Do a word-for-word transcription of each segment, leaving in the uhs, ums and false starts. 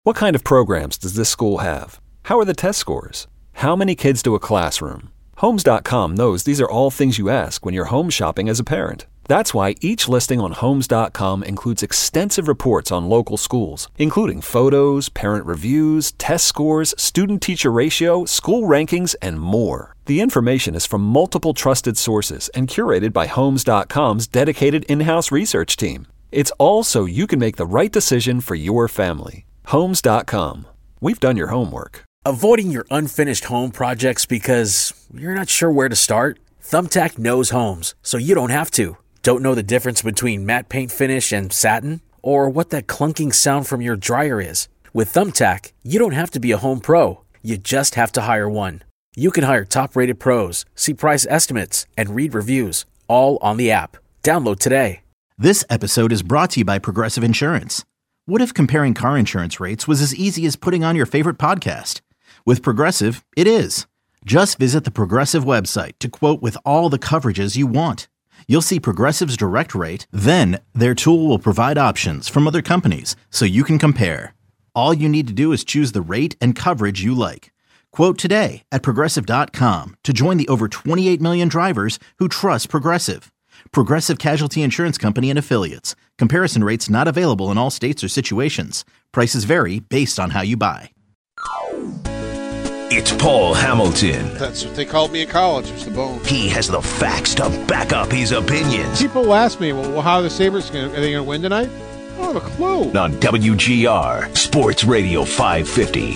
What kind of programs does this school have? How are the test scores? How many kids do a classroom? Homes dot com knows these are all things you ask when you're home shopping as a parent. That's why each listing on Homes dot com includes extensive reports on local schools, including photos, parent reviews, test scores, student-teacher ratio, school rankings, and more. The information is from multiple trusted sources and curated by Homes dot com's dedicated in-house research team. It's all so you can make the right decision for your family. Homes dot com. We've done your homework. Avoiding your unfinished home projects because you're not sure where to start? Thumbtack knows homes, so you don't have to. Don't know the difference between matte paint finish and satin? Or what that clunking sound from your dryer is? With Thumbtack, you don't have to be a home pro. You just have to hire one. You can hire top-rated pros, see price estimates, and read reviews, all on the app. Download today. This episode is brought to you by Progressive Insurance. What if comparing car insurance rates was as easy as putting on your favorite podcast? With Progressive, it is. Just visit the Progressive website to quote with all the coverages you want. You'll see Progressive's direct rate, then their tool will provide options from other companies so you can compare. All you need to do is choose the rate and coverage you like. Quote today at Progressive dot com to join the over twenty-eight million drivers who trust Progressive. Progressive Casualty Insurance Company and Affiliates. Comparison rates not available in all states or situations. Prices vary based on how you buy. It's Paul Hamilton. That's what they called me in college. It's the bone. He has the facts to back up his opinions. People ask me, well, how are the Sabres going to, are they going to win tonight? I don't have a clue. On W G R, Sports Radio five fifty.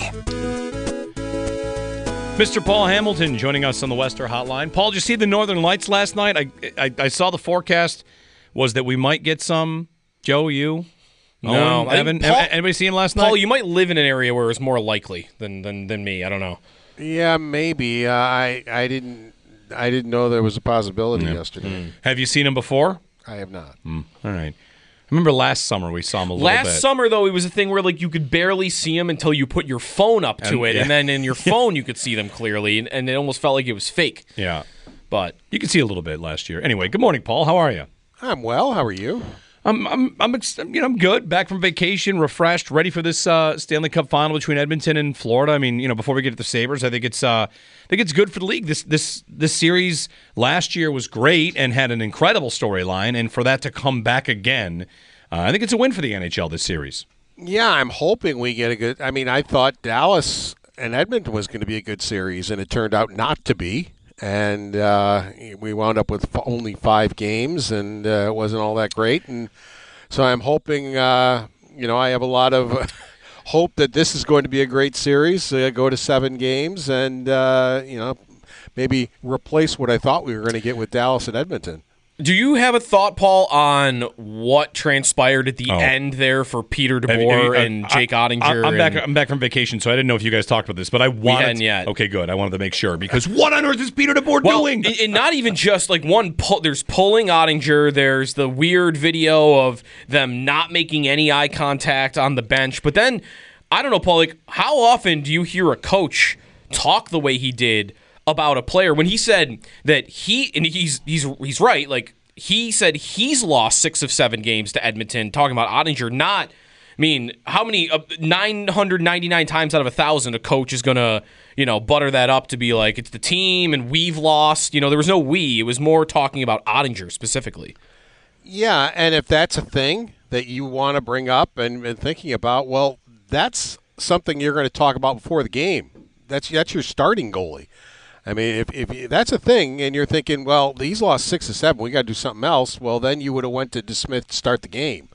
Mister Paul Hamilton joining us on the Wester Hotline. Paul, did you see the Northern Lights last night? I, I I saw the forecast was that we might get some. Joe, you? No, Owen, Evan, Paul, anybody see him last night? Paul, you might live in an area where it's more likely than than, than me. I don't know. Yeah, maybe. Uh, I I didn't I didn't know there was a possibility yeah. yesterday. Mm. Have you seen him before? I have not. Mm. All right. I remember last summer we saw him a little last bit. Last summer, though, it was a thing where like you could barely see him until you put your phone up to and, it, yeah. and then in your phone you could see them clearly, and, and it almost felt like it was fake. Yeah. But you could see a little bit last year. Anyway, good morning, Paul. How are you? I'm well. How are you? I'm, I'm, I'm, you know, I'm good. Back from vacation, refreshed, ready for this uh, Stanley Cup final between Edmonton and Florida. I mean, you know, before we get to the Sabres, I think it's, uh, I think it's good for the league. This, this, this series last year was great and had an incredible storyline, and for that to come back again, uh, I think it's a win for the N H L this series. Yeah, I'm hoping we get a good. I mean, I thought Dallas and Edmonton was going to be a good series, and it turned out not to be. And uh, we wound up with only five games, and uh, it wasn't all that great. And so I'm hoping, uh, you know, I have a lot of hope that this is going to be a great series, uh, go to seven games, and, uh, you know, maybe replace what I thought we were going to get with Dallas and Edmonton. Do you have a thought, Paul, on what transpired at the oh. end there for Peter DeBoer have you, have you, uh, and Jake I, Ottinger? I, I'm and, back. I'm back from vacation, so I didn't know if you guys talked about this, but I wanted. We hadn't yet. Okay, good. I wanted to make sure because what on earth is Peter DeBoer well, doing? And not even just like one. Pull, there's pulling Ottinger. There's the weird video of them not making any eye contact on the bench. But then I don't know, Paul. Like, how often do you hear a coach talk the way he did about a player when he said that he and he's he's he's right, like. He said he's lost six of seven games to Edmonton, talking about Ottinger. Not, I mean, how many, uh, nine hundred ninety-nine times out of one thousand a coach is going to, you know, butter that up to be like, it's the team and we've lost. You know, there was no we. It was more talking about Ottinger specifically. Yeah, and if that's a thing that you want to bring up and, and thinking about, well, that's something you're going to talk about before the game. That's that's your starting goalie. I mean, if, if that's a thing and you're thinking, well, he's lost six or seven, we got to do something else, well, then you would have went to DeSmith to start the game.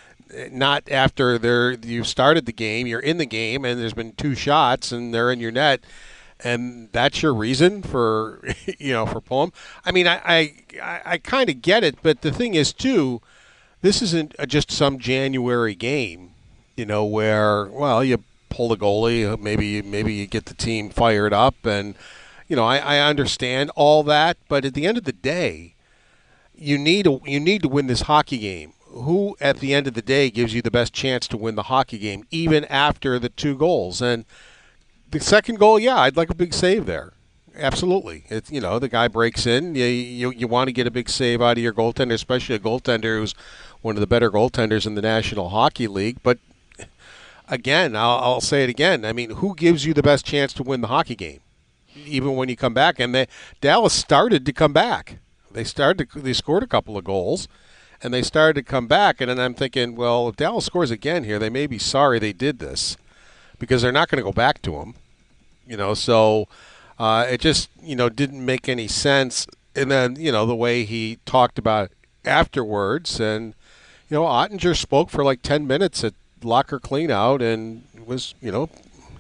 Not after they're, you started the game, you're in the game, and there's been two shots, and they're in your net, and that's your reason for, you know, for pulling. I mean, I, I, I, I kind of get it, but the thing is, too, this isn't just some January game, you know, where, well, you pull the goalie, maybe maybe you get the team fired up, and you know, I, I understand all that, but at the end of the day, you need a, you need to win this hockey game. Who, at the end of the day, gives you the best chance to win the hockey game, even after the two goals? And the second goal, yeah, I'd like a big save there. Absolutely. It's, you know, the guy breaks in. You, you, you want to get a big save out of your goaltender, especially a goaltender who's one of the better goaltenders in the National Hockey League. But again, I'll, I'll say it again. I mean, who gives you the best chance to win the hockey game, even when you come back? And they, Dallas started to come back. They started. To, they scored a couple of goals, and they started to come back. And then I'm thinking, well, if Dallas scores again here, they may be sorry they did this because they're not going to go back to them. You know, so uh, it just you know didn't make any sense. And then you know the way he talked about it afterwards, and you know Ottinger spoke for like ten minutes at locker cleanout, and was you know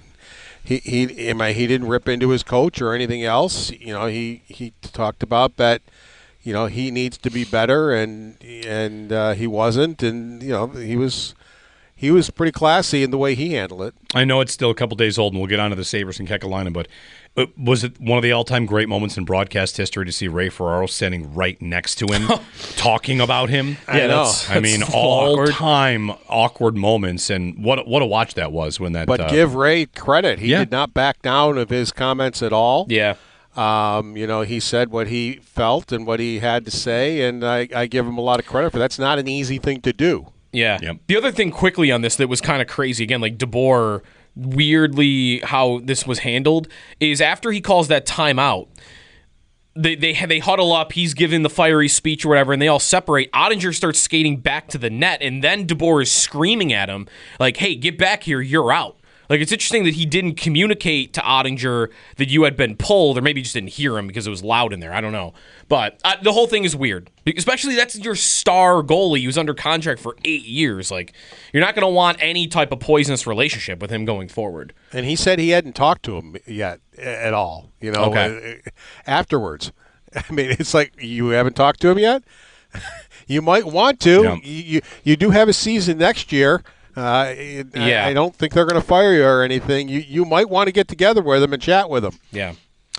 he he am I, he didn't rip into his coach or anything else. You know he he talked about that. You know he needs to be better, and and uh, he wasn't, and you know he was. He was pretty classy in the way he handled it. I know it's still a couple days old, and we'll get on to the Sabres and Kekalainen, but was it one of the all-time great moments in broadcast history to see Ray Ferraro standing right next to him, talking about him? I yeah, know. That's, I mean, all-time awkward. awkward moments, and what what a watch that was when that. But uh, give Ray credit; he yeah. did not back down of his comments at all. Yeah. Um, you know, he said what he felt and what he had to say, and I, I give him a lot of credit for that. That's not an easy thing to do. Yeah. Yep. The other thing quickly on this that was kind of crazy, again, like DeBoer, weirdly how this was handled, is after he calls that timeout, they they they huddle up, he's giving the fiery speech or whatever, and they all separate. Ottinger starts skating back to the net, and then DeBoer is screaming at him, like, hey, get back here, you're out. Like, it's interesting that he didn't communicate to Ottinger that you had been pulled, or maybe he just didn't hear him because it was loud in there. I don't know. But uh, the whole thing is weird. Especially that's your star goalie. He was under contract for eight years. Like, you're not going to want any type of poisonous relationship with him going forward. And he said he hadn't talked to him yet at all, you know, okay. afterwards. I mean, it's like, you haven't talked to him yet? You might want to. Yeah. You, you, you do have a season next year. Uh, yeah. I, I don't think they're going to fire you or anything. You you might want to get together with them and chat with them. Yeah.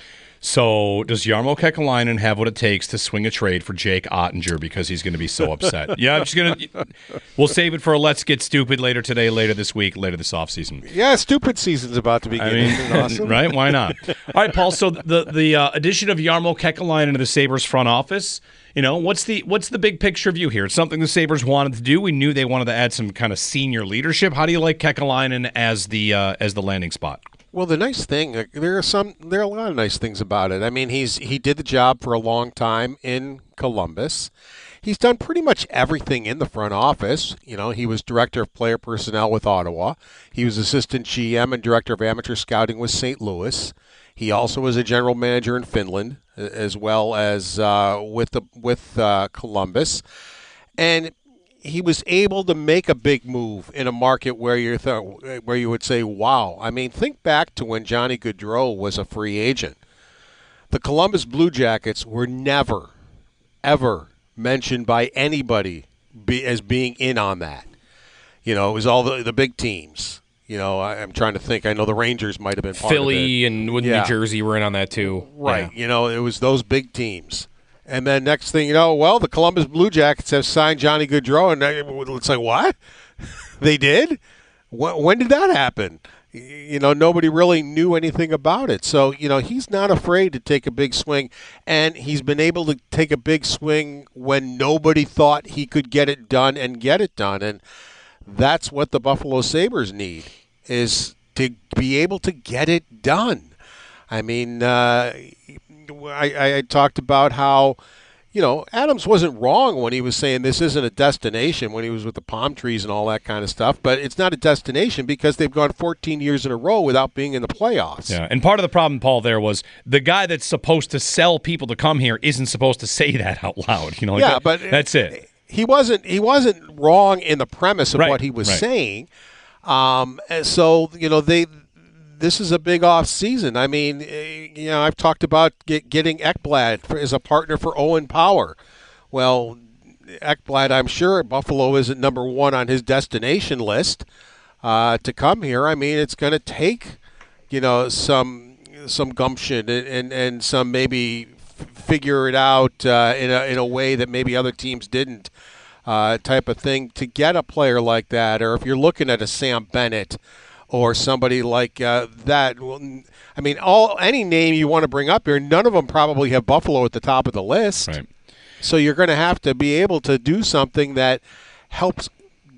So does Jarmo Kekalainen have what it takes to swing a trade for Jake Ottinger because he's going to be so upset? yeah, I'm just going to. We'll save it for a Let's Get Stupid later today, later this week, later this offseason. Yeah, stupid season's about to begin. I mean, awesome. Right? Why not? All right, Paul. So the the uh, addition of Jarmo Kekalainen to the Sabres front office. You know, what's the what's the big picture view here? It's something the Sabres wanted to do. We knew they wanted to add some kind of senior leadership. How do you like Kekalainen as the uh, as the landing spot? Well, the nice thing, there are some, there are a lot of nice things about it. I mean, he's he did the job for a long time in Columbus. He's done pretty much everything in the front office. You know, he was director of player personnel with Ottawa. He was assistant G M and director of amateur scouting with Saint Louis. He also was a general manager in Finland, as well as uh, with the with uh, Columbus, and he was able to make a big move in a market where you th- where you would say, "Wow!" I mean, think back to when Johnny Gaudreau was a free agent. The Columbus Blue Jackets were never, ever mentioned by anybody be, as being in on that. You know, it was all the the big teams. You know, I, I'm trying to think. I know the Rangers might have been part Philly of it. and yeah. New Jersey were in on that too. Right. Yeah. You know, it was those big teams. And then next thing you know, well, the Columbus Blue Jackets have signed Johnny Gaudreau. And it's like, what? They did? When did that happen? You know, nobody really knew anything about it. So, you know, he's not afraid to take a big swing. And he's been able to take a big swing when nobody thought he could get it done and get it done. And that's what the Buffalo Sabres need, is to be able to get it done. I mean, uh, I, I talked about how, you know, Adams wasn't wrong when he was saying this isn't a destination when he was with the palm trees and all that kind of stuff, but it's not a destination because they've gone fourteen years in a row without being in the playoffs. Yeah, and part of the problem, Paul, there was the guy that's supposed to sell people to come here isn't supposed to say that out loud. You know, like yeah, that, but that's it. He wasn't. He wasn't wrong in the premise of Right, what he was right. saying. Um, and so you know, they. This is a big off season. I mean, you know, I've talked about get, getting Ekblad for, as a partner for Owen Power. Well, Ekblad, I'm sure Buffalo isn't number one on his destination list uh, to come here. I mean, it's going to take, you know, some some gumption and and, and some maybe f- figure it out uh, in a in a way that maybe other teams didn't, uh, type of thing to get a player like that. Or if you're looking at a Sam Bennett or somebody like uh, that. Well, I mean, all any name you want to bring up here, none of them probably have Buffalo at the top of the list. Right. So you're going to have to be able to do something that helps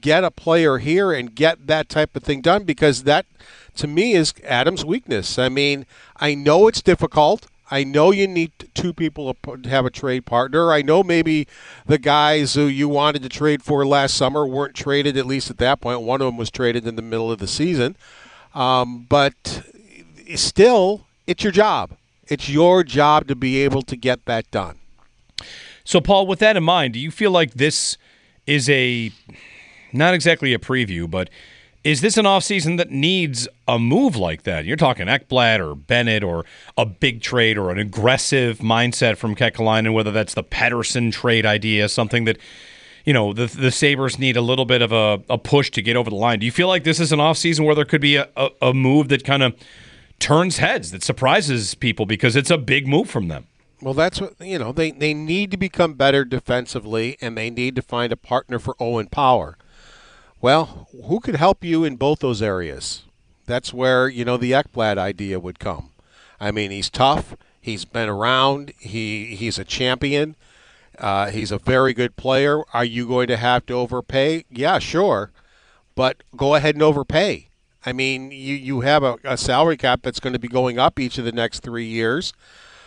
get a player here and get that type of thing done, because that, to me, is Adams' weakness. I mean, I know it's difficult. I know you need two people to have a trade partner. I know maybe the guys who you wanted to trade for last summer weren't traded, at least at that point. One of them was traded in the middle of the season. Um, but still, it's your job. It's your job to be able to get that done. So, Paul, with that in mind, do you feel like this is a, not exactly a preview, but is this an offseason that needs a move like that? You're talking Ekblad or Bennett or a big trade or an aggressive mindset from Kekalainen, whether that's the Pettersson trade idea, something that, you know, the the Sabres need a little bit of a, a push to get over the line. Do you feel like this is an offseason where there could be a, a, a move that kind of turns heads, that surprises people because it's a big move from them? Well, that's what, you know, they, they need to become better defensively, and they need to find a partner for Owen Power. Well, who could help you in both those areas? That's where, you know, the Ekblad idea would come. I mean, he's tough. He's been around. He He's a champion. Uh, he's a very good player. Are you going to have to overpay? Yeah, sure. But go ahead and overpay. I mean, you, you have a, a salary cap that's going to be going up each of the next three years.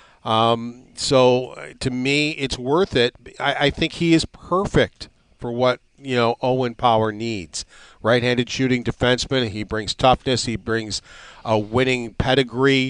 Um, so, uh, to me, it's worth it. I, I think he is perfect for what, you know, Owen Power needs. Right-handed shooting defenseman. He brings toughness. He brings a winning pedigree.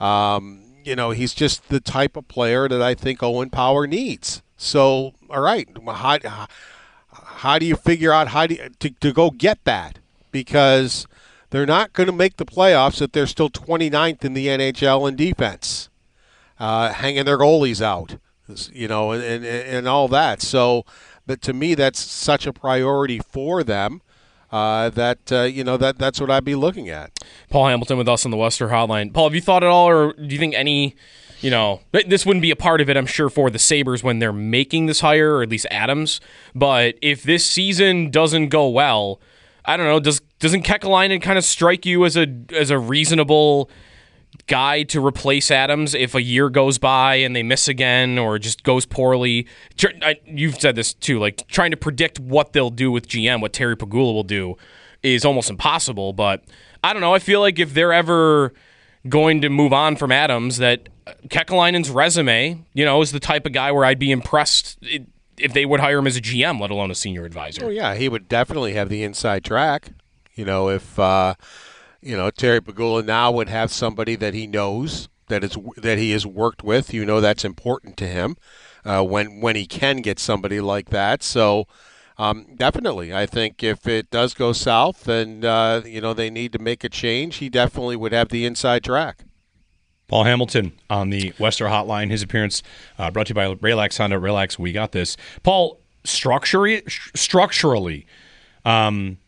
Um, you know, he's just the type of player that I think Owen Power needs. So, all right, how, how do you figure out how to, to, to go get that? Because they're not going to make the playoffs if they're still twenty-ninth in the N H L in defense, uh, hanging their goalies out, you know, and, and, and all that. So, but to me, that's such a priority for them uh, that, uh, you know, that that's what I'd be looking at. Paul Hamilton with us on the Western Hotline. Paul, have you thought at all, or do you think any, you know, this wouldn't be a part of it, I'm sure, for the Sabres when they're making this hire, or at least Adams, but if this season doesn't go well, I don't know, does, doesn't Kekalainen kind of strike you as a as a reasonable guy to replace Adams if a year goes by and they miss again or just goes poorly? You've said this too, like trying to predict what they'll do with G M, what Terry Pegula will do, is almost impossible. But I don't know, I feel like if they're ever going to move on from Adams, that Kekalainen's resume, you know, is the type of guy where I'd be impressed if they would hire him as a G M, let alone a senior advisor. Oh yeah, he would definitely have the inside track. You know, if uh, you know, Terry Pegula now would have somebody that he knows, that is that he has worked with. You know, that's important to him uh, when when he can get somebody like that. So um, definitely, I think if it does go south and uh, you know, they need to make a change, he definitely would have the inside track. Paul Hamilton on the Western Hotline. His appearance uh, brought to you by Relax Honda. Relax, we got this. Paul, structurally, structurally, um,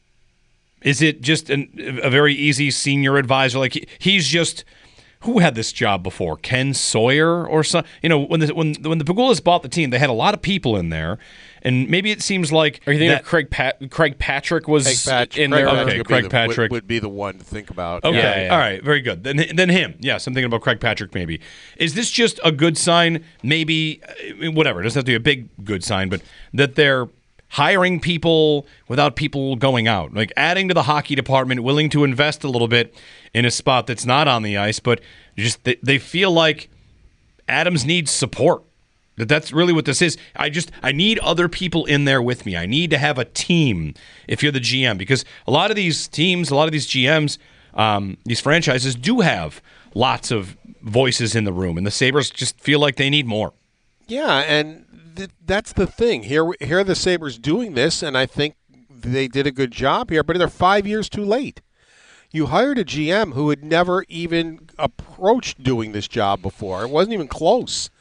is it just an, a very easy senior advisor? Like he, he's just, who had this job before? Ken Sawyer or something? You know, when the when when the Pegulas bought the team, they had a lot of people in there, and maybe it seems like. Are you thinking that, of Craig Pat, Craig Patrick was Craig Patrick, in Craig there? Patrick Okay, would Craig the, Patrick would, would be the one to think about. Okay, Yeah, yeah. all right, very good. Then then him. Yes, I'm thinking about Craig Patrick. Maybe is this just a good sign? Maybe whatever. It doesn't have to be a big good sign, but that they're hiring people without people going out, like adding to the hockey department, willing to invest a little bit in a spot that's not on the ice, but just they, they feel like Adams needs support. That that's really what this is. I just I need other people in there with me. I need to have a team if you're the G M, because a lot of these teams, a lot of these G Ms, um, these franchises do have lots of voices in the room, and the Sabres just feel like they need more. Yeah, and th- that's the thing. Here, here are the Sabres doing this, and I think they did a good job here, but they're five years too late. You hired a G M who had never even approached doing this job before. It wasn't even close.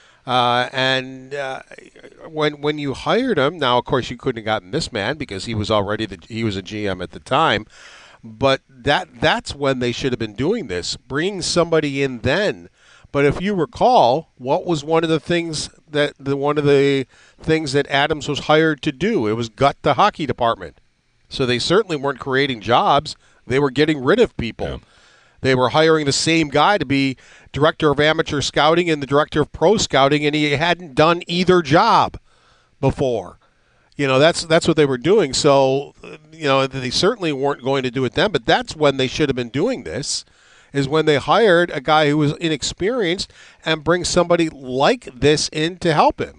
Uh, and uh, when when you hired him, now of course you couldn't have gotten this man because he was already the he was a G M at the time. But that that's when they should have been doing this, bringing somebody in then. But if you recall, what was one of the things that the one of the things that Adams was hired to do? It was gut the hockey department. So they certainly weren't creating jobs. They were getting rid of people. Yeah. They were hiring the same guy to be director of amateur scouting and the director of pro scouting, and he hadn't done either job before. You know, that's that's what they were doing. So, you know, they certainly weren't going to do it then, but that's when they should have been doing this, is when they hired a guy who was inexperienced and bring somebody like this in to help him.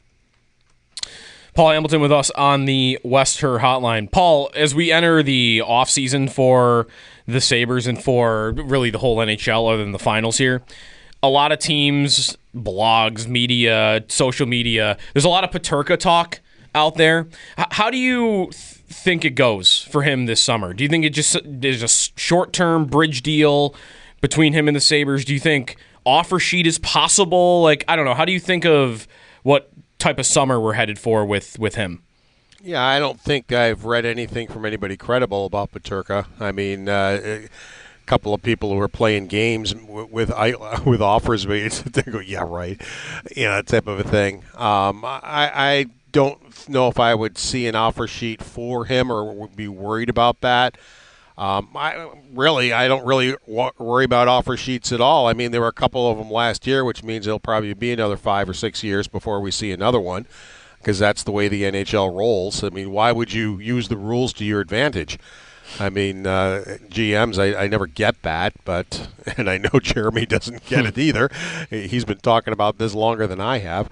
Paul Hamilton with us on the West Her Hotline. Paul, as we enter the offseason for the Sabres and for really the whole N H L other than the finals here, a lot of teams, blogs, media, social media, there's a lot of Peterka talk out there. H- how do you th- think it goes for him this summer? Do you think it just is a short-term bridge deal between him and the Sabres? Do you think offer sheet is possible? Like, I don't know. How do you think of what type of summer we're headed for with, with him? Yeah, I don't think I've read anything from anybody credible about Peterka. I mean, uh, a couple of people who are playing games with with, with offers, they go, yeah, right, you know, that type of a thing. Um, I, I don't know if I would see an offer sheet for him or would be worried about that. Um, I really, I don't really w- worry about offer sheets at all. I mean, there were a couple of them last year, which means it'll probably be another five or six years before we see another one, because that's the way the N H L rolls. I mean, why would you use the rules to your advantage? I mean, uh, G Ms, I, I never get that, but and I know Jeremy doesn't get it either. He's been talking about this longer than I have.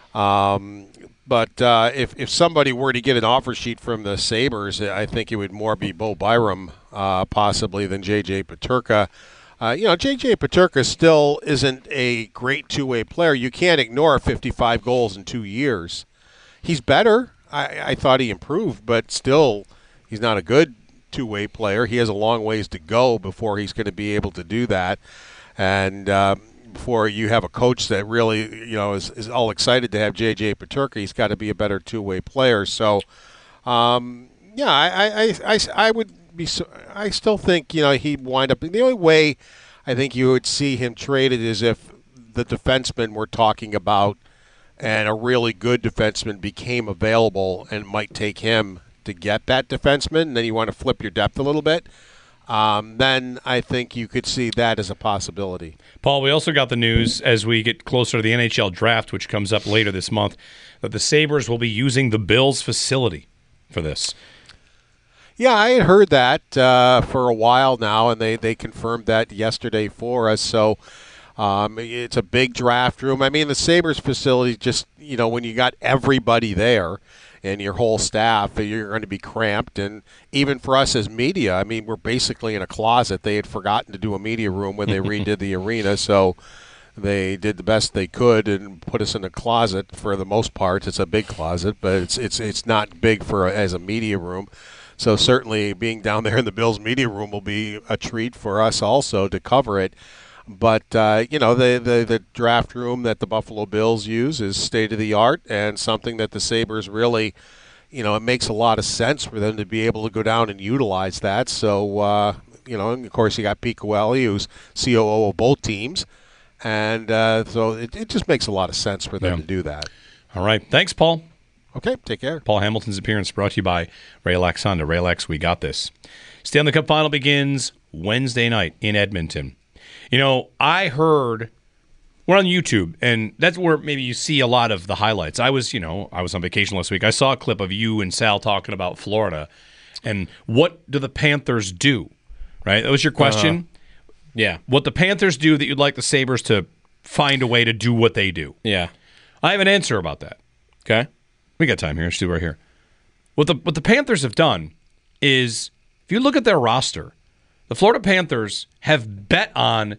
Um, but uh, if if somebody were to get an offer sheet from the Sabres, I think it would more be Bo Byram uh, possibly than J J Peterka. Uh, you know, J J Peterka still isn't a great two-way player. You can't ignore fifty-five goals in two years. He's better. I, I thought he improved, but still, he's not a good two-way player. He has a long ways to go before he's going to be able to do that. And uh, before you have a coach that really, you know, is, is all excited to have J J Peterka, he's got to be a better two-way player. So, um, yeah, I, I, I, I would be. I still think, you know, he'd wind up. The only way I think you would see him traded is if the defenseman we're talking about and a really good defenseman became available and might take him to get that defenseman, and then you want to flip your depth a little bit. Um, then I think you could see that as a possibility. Paul, we also got the news as we get closer to the N H L draft, which comes up later this month, that the Sabres will be using the Bills facility for this. Yeah, I had heard that uh, for a while now, and they, they confirmed that yesterday for us. So um, it's a big draft room. I mean, the Sabres facility, just, you know, when you got everybody there and your whole staff, you're going to be cramped. And even for us as media, I mean, we're basically in a closet. They had forgotten to do a media room when they redid the arena, so they did the best they could and put us in a closet for the most part. It's a big closet, but it's it's it's not big for a, as a media room. So certainly being down there in the Bills media room will be a treat for us also to cover it. But, uh, you know, the, the, the draft room that the Buffalo Bills use is state-of-the-art and something that the Sabres really, you know, it makes a lot of sense for them to be able to go down and utilize that. So, uh, you know, and of course you got Pete Coelho, who's C O O of both teams. And uh, so it, it just makes a lot of sense for them yeah. to do that. All right. Thanks, Paul. Okay, take care. Paul Hamilton's appearance brought to you by Raylax Honda. Raylax, we got this. Stanley Cup Final begins Wednesday night in Edmonton. You know, I heard, we're on YouTube, and that's where maybe you see a lot of the highlights. I was, you know, I was on vacation last week. I saw a clip of you and Sal talking about Florida, and what do the Panthers do, right? That was your question? Uh, yeah. What the Panthers do that you'd like the Sabres to find a way to do what they do. Yeah. I have an answer about that. Okay. We got time here. Let's do it right here. What the what the Panthers have done is, if you look at their roster, the Florida Panthers have bet on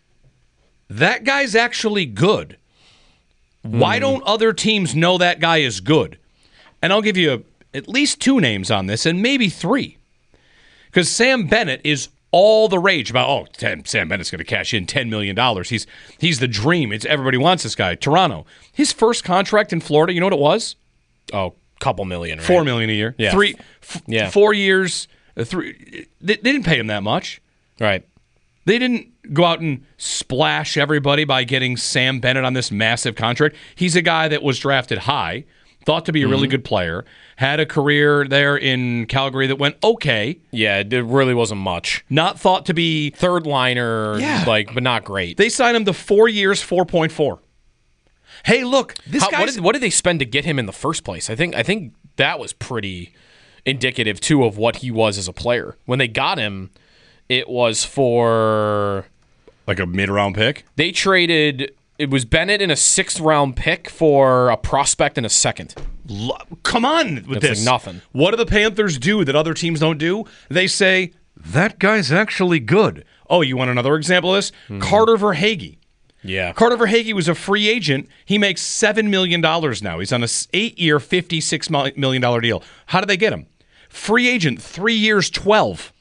that guy's actually good. Mm. Why don't other teams know that guy is good? And I'll give you a, at least two names on this, and maybe three. Because Sam Bennett is all the rage about, oh, ten, Sam Bennett's going to cash in ten million dollars. He's he's the dream. It's everybody wants this guy. Toronto. His first contract in Florida, you know what it was? Oh, couple million, right? Four million a year. Yeah. Three, f- yeah. Four years. Uh, three. They, they didn't pay him that much. Right. They didn't go out and splash everybody by getting Sam Bennett on this massive contract. He's a guy that was drafted high, thought to be a really mm-hmm. good player, had a career there in Calgary that went okay. Yeah, it really wasn't much. Not thought to be third liner, yeah. like, but not great. They signed him to four years, four point four. Hey, look, this guy. guy. What did, what did they spend to get him in the first place? I think I think that was pretty indicative, too, of what he was as a player. When they got him, it was for... Like a mid-round pick? They traded... It was Bennett in a sixth-round pick for a prospect in a second. L- Come on with That's this. like nothing. What do the Panthers do that other teams don't do? They say, that guy's actually good. Oh, you want another example of this? Hmm. Carter Verhaeghe. Yeah. Carter Verhaeghe was a free agent. He makes seven million dollars now. He's on an eight-year, fifty-six million dollars deal. How did they get him? Free agent, three years, twelve.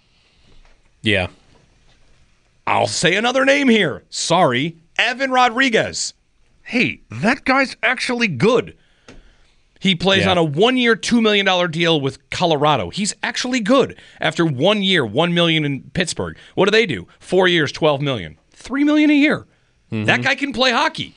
Yeah. I'll say another name here. Sorry, Evan Rodriguez. Hey, that guy's actually good. He plays Yeah. on a one-year, two million dollars deal with Colorado. He's actually good. After one year, one million dollars in Pittsburgh. What do they do? Four years, twelve million dollars. three million dollars a year. Mm-hmm. That guy can play hockey.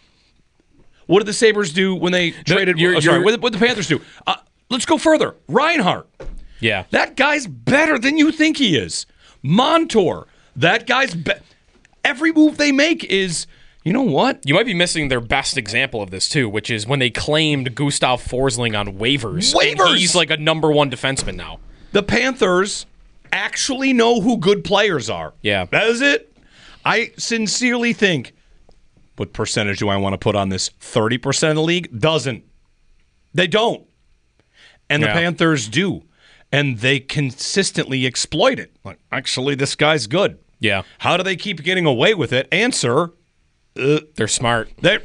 What did the Sabres do when they traded? you're- oh, sorry, you're- what did what did the Panthers do? Uh, let's go further. Reinhart. Yeah. That guy's better than you think he is. Montour. That guy's be- every move they make is, you know what? You might be missing their best example of this, too, which is when they claimed Gustav Forsling on waivers. Waivers! And he's like a number one defenseman now. The Panthers actually know who good players are. Yeah. That is it. I sincerely think, what percentage do I want to put on this? thirty percent of the league doesn't. They don't. And the Yeah. Panthers do. And they consistently exploit it. Like, actually, this guy's good. Yeah. How do they keep getting away with it? Answer, They're smart. They're,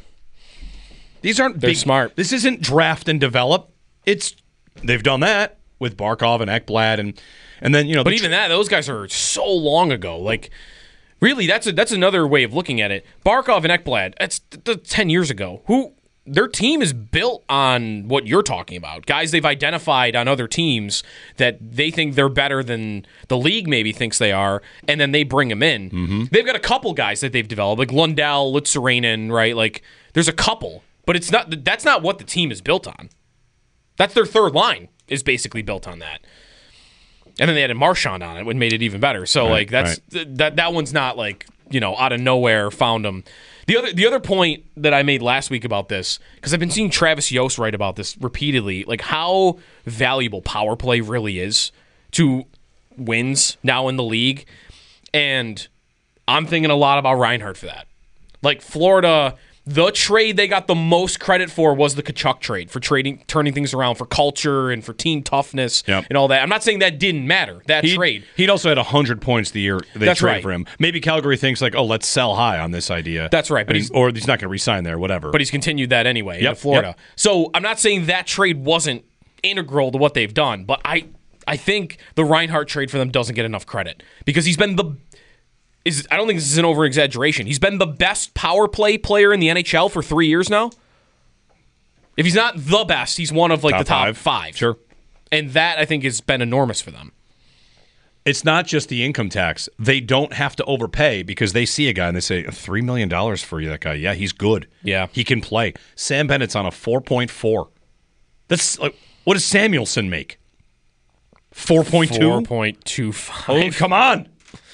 these aren't They're big, smart. This isn't draft and develop. It's they've done that with Barkov and Ekblad and and then you know. But the even that, those guys are so long ago. Like, really, that's a, that's another way of looking at it. Barkov and Ekblad, that's, that's ten years ago. Who their team is built on what you're talking about. Guys they've identified on other teams that they think they're better than the league maybe thinks they are, and then they bring them in. Mm-hmm. They've got a couple guys that they've developed, like Lundell, Lutzerainen, right? Like, there's a couple, but it's not. That's not what the team is built on. That's their third line is basically built on that. And then they added Marchand on it, which made it even better. So Right, like that's right. th- that that one's not like, you know, out of nowhere found them. The other the other point that I made last week about this, because I've been seeing Travis Yost write about this repeatedly, like how valuable power play really is to wins now in the league. And I'm thinking a lot about Reinhart for that. Like Florida, the trade they got the most credit for was the Tkachuk trade for trading, turning things around for culture and for team toughness Yep. and all that. I'm not saying that didn't matter, that He'd, trade. He'd also had one hundred points the year they That's traded right. for him. Maybe Calgary thinks like, oh, let's sell high on this idea. That's right, but And- he's- or he's not going to re-sign there, whatever. But he's continued that anyway Yep, in Florida. yep. So I'm not saying that trade wasn't integral to what they've done, but I I think the Reinhart trade for them doesn't get enough credit because he's been the is I don't think this is an over exaggeration. He's been the best power play player in the N H L for three years now. If he's not the best, he's one of like Top the top five. five. Sure. And that I think has been enormous for them. It's not just the income tax. They don't have to overpay because they see a guy and they say, three million dollars for you, that guy. Yeah, he's good. Yeah. He can play. Sam Bennett's on a four point four. That's like, what does Samuelson make? four point two? Four point two five. Oh, come on.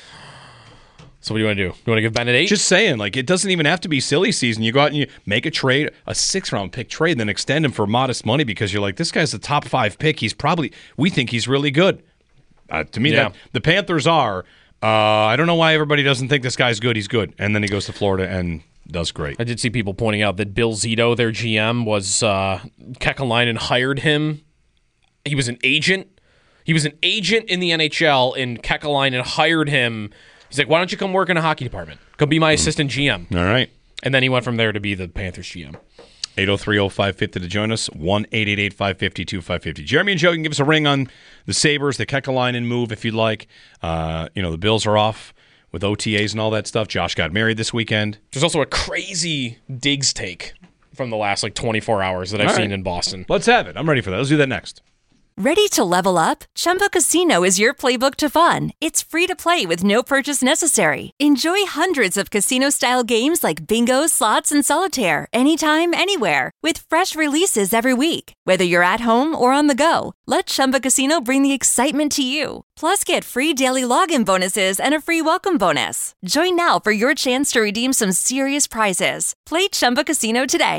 So what do you want to do? You want to give Bennett eight? Just saying, like, it doesn't even have to be silly season. You go out and you make a trade, a six-round pick trade, then extend him for modest money because you're like, this guy's the top five pick. He's probably, we think he's really good. Uh, to me, Yeah. that the Panthers are. Uh, I don't know why everybody doesn't think this guy's good. He's good. And then he goes to Florida and does great. I did see people pointing out that Bill Zito, their G M, was uh, Kekalainen hired him. He was an agent. He was an agent in the N H L, and Kekalainen hired him. He's like, why don't you come work in a hockey department? Come be my assistant G M. All right. And then he went from there to be the Panthers G M. eight oh three oh five fifty to join us. one eight eight eight five five two five five zero. Jeremy and Joe, you can give us a ring on the Sabres, the Kekalainen move if you'd like. Uh, you know, the Bills are off with O T As and all that stuff. Josh got married this weekend. There's also a crazy Diggs take from the last like twenty-four hours that I've All seen right. in Boston. Let's have it. I'm ready for that. Let's do that next. Ready to level up? Chumba Casino is your playbook to fun. It's free to play with no purchase necessary. Enjoy hundreds of casino-style games like bingo, slots, and solitaire anytime, anywhere with fresh releases every week. Whether you're at home or on the go, let Chumba Casino bring the excitement to you. Plus, get free daily login bonuses and a free welcome bonus. Join now for your chance to redeem some serious prizes. Play Chumba Casino today.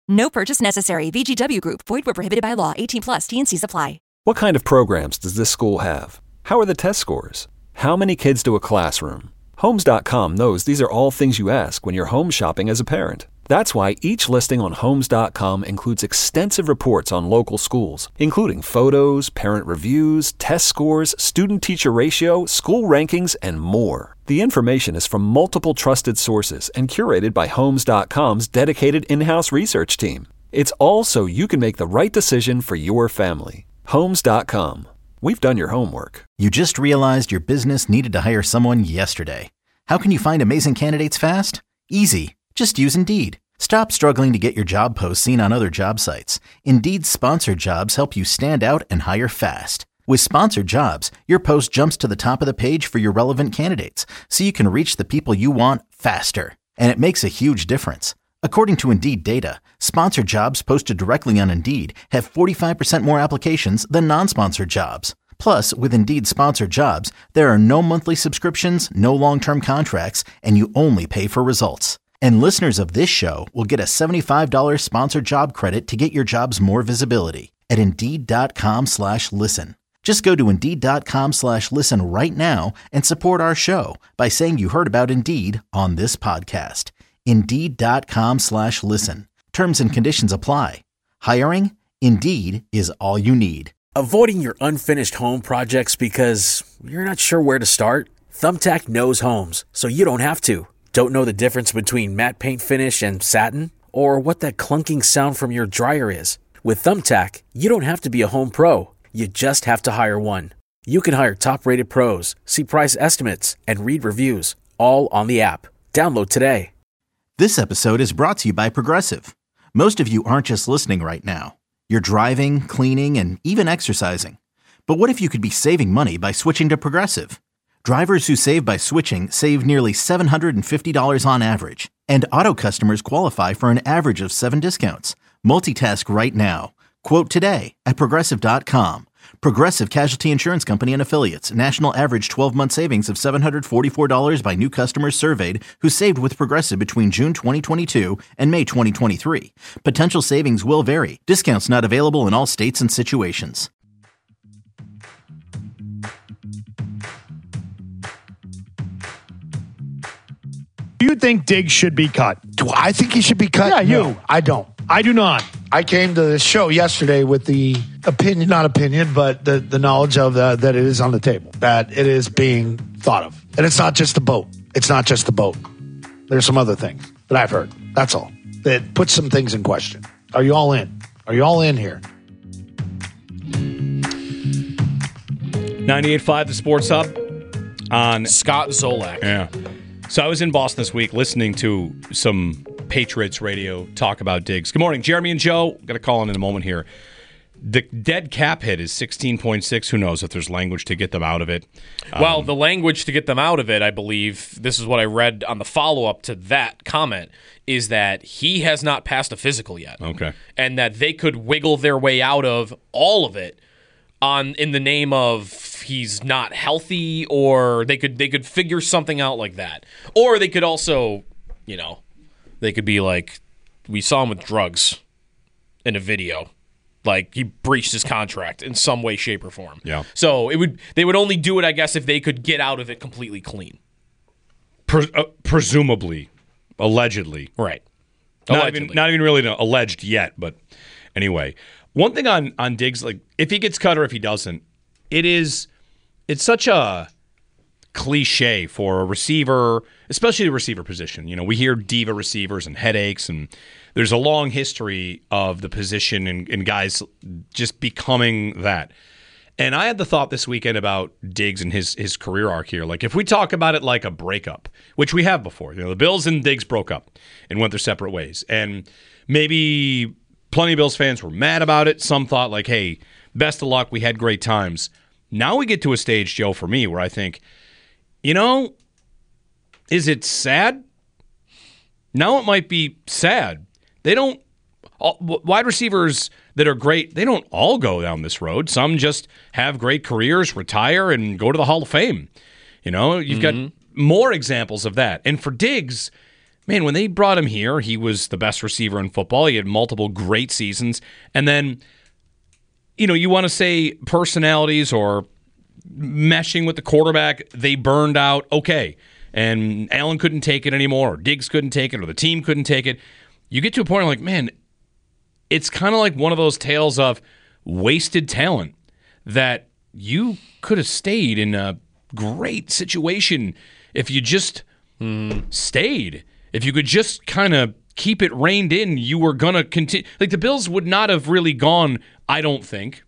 No purchase necessary. V G W Group. Void where prohibited by law. eighteen plus. T and C's apply. What kind of programs does this school have? How are the test scores? How many kids do a classroom? Homes dot com knows these are all things you ask when you're home shopping as a parent. That's why each listing on Homes dot com includes extensive reports on local schools, including photos, parent reviews, test scores, student-teacher ratio, school rankings, and more. The information is from multiple trusted sources and curated by Homes dot com's dedicated in-house research team. It's all so you can make the right decision for your family. Homes dot com. We've done your homework. You just realized your business needed to hire someone yesterday. How can you find amazing candidates fast? Easy. Just use Indeed. Stop struggling to get your job posts seen on other job sites. Indeed's sponsored jobs help you stand out and hire fast. With sponsored jobs, your post jumps to the top of the page for your relevant candidates, so you can reach the people you want faster. And it makes a huge difference. According to Indeed data, sponsored jobs posted directly on Indeed have forty-five percent more applications than non-sponsored jobs. Plus, with Indeed sponsored jobs, there are no monthly subscriptions, no long-term contracts, and you only pay for results. And listeners of this show will get a seventy-five dollars sponsored job credit to get your jobs more visibility at Indeed.com slash listen. Just go to Indeed.com slash listen right now and support our show by saying you heard about Indeed on this podcast. Indeed.com slash listen. Terms and conditions apply. Hiring? Indeed is all you need. Avoiding your unfinished home projects because you're not sure where to start? Thumbtack knows homes, so you don't have to. Don't know the difference between matte paint finish and satin? Or what that clunking sound from your dryer is? With Thumbtack, you don't have to be a home pro. You just have to hire one. You can hire top-rated pros, see price estimates, and read reviews, all on the app. Download today. This episode is brought to you by Progressive. Most of you aren't just listening right now. You're driving, cleaning, and even exercising. But what if you could be saving money by switching to Progressive? Drivers who save by switching save nearly seven hundred fifty dollars on average. And auto customers qualify for an average of seven discounts. Multitask right now. Quote today at Progressive dot com. Progressive Casualty Insurance Company and Affiliates. National average twelve-month savings of seven hundred forty-four dollars by new customers surveyed who saved with Progressive between June twenty twenty-two and May twenty twenty-three. Potential savings will vary. Discounts not available in all states and situations. Do you think Diggs should be cut? Do I think he should be cut? Yeah, you. No, I don't. I do not. I came to this show yesterday with the opinion, not opinion, but the, the knowledge of the, that it is on the table, that it is being thought of. And it's not just the boat. It's not just the boat. There's some other things that I've heard. That's all. That puts some things in question. Are you all in? Are you all in here? ninety-eight point five The Sports Hub on Scott Zolak. Yeah. So I was in Boston this week listening to some Patriots radio talk about Diggs. Good morning, Jeremy and Joe. Got to call in in a moment here. The dead cap hit is sixteen point six. Who knows if there's language to get them out of it? Well, Um, the language to get them out of it, I believe, this is what I read on the follow-up to that comment, is that he has not passed a physical yet. Okay. And that they could wiggle their way out of all of it on in the name of he's not healthy, or they could they could figure something out like that. Or they could also, you know, they could be like, we saw him with drugs in a video. Like, he breached his contract in some way, shape, or form. Yeah. So it would they would only do it, I guess, if they could get out of it completely clean. Pre- uh, presumably, allegedly, right? Not Allegedly. even not even really alleged yet, but anyway. One thing on on Diggs, like if he gets cut or if he doesn't, it is it's such a cliche for a receiver, especially the receiver position. You know, we hear diva receivers and headaches, and there's a long history of the position and, and guys just becoming that. And I had the thought this weekend about Diggs and his his career arc here. Like, if we talk about it like a breakup, which we have before, you know, the Bills and Diggs broke up and went their separate ways. And maybe plenty of Bills fans were mad about it. Some thought, like, hey, best of luck. We had great times. Now we get to a stage, Joe, for me, where I think, you know, is it sad? Now it might be sad. They don't, all, wide receivers that are great, they don't all go down this road. Some just have great careers, retire, and go to the Hall of Fame. You know, you've mm-hmm. got more examples of that. And for Diggs, man, when they brought him here, he was the best receiver in football. He had multiple great seasons. And then, you know, you want to say personalities or meshing with the quarterback, they burned out. Okay. And Allen couldn't take it anymore, or Diggs couldn't take it, or the team couldn't take it. You get to a point where, like, man, it's kind of like one of those tales of wasted talent that you could have stayed in a great situation if you just mm. stayed. If you could just kind of keep it reined in, you were going to continue. Like, the Bills would not have really gone, I don't think,